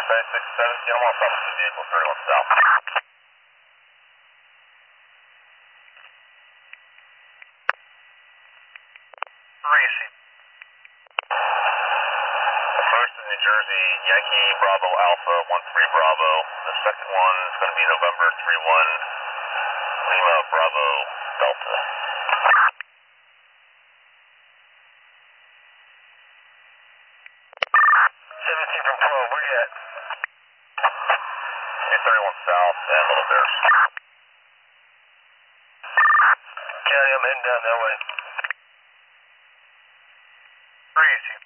617, I'm on top of the vehicle, 31 south. Racing. The first is New Jersey, Yankee Bravo Alpha 13 Bravo. The second one is going to be November 31 Lima Bravo Delta. 17 from 12, where you at? 31 south and Little Bears. County, I'm heading down that way. Racing.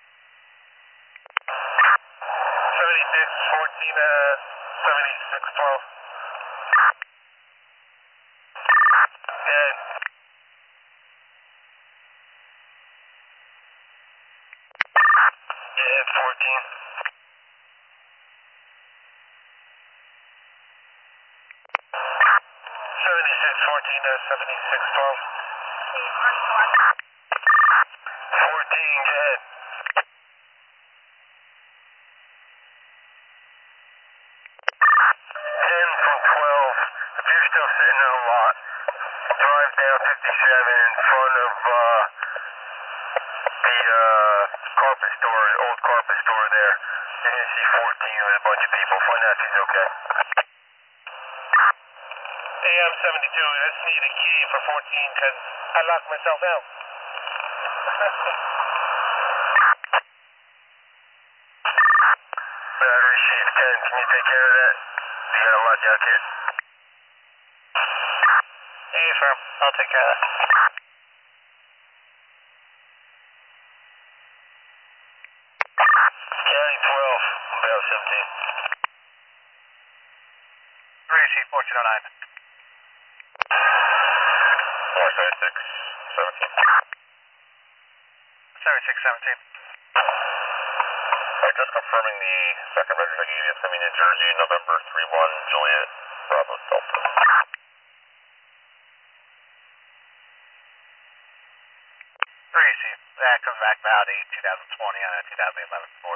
76, 14, 76, 12. Dead. Yeah, 14. 76, 14, 76, 12. 14, go ahead. 10 from 12. If you're still sitting in a lot, drive down 57 in front of the carpet store, old carpet store there. You're going to see 14 with a bunch of people. Find out if he's okay. Hey, I'm 72. I just need a key for 14 because I locked myself out. Receive 10. Can you take care of that? You got a lockdown kid. Hey, firm. I'll take care of that. County 12, about 17. Receive 1409. 76, 17. 76, 17. Alright, just confirming the second record I gave you. It's going to be New Jersey, November 31 Juliet Bravo Delta. Receive. That comes back about 2020 on a 2011 Ford.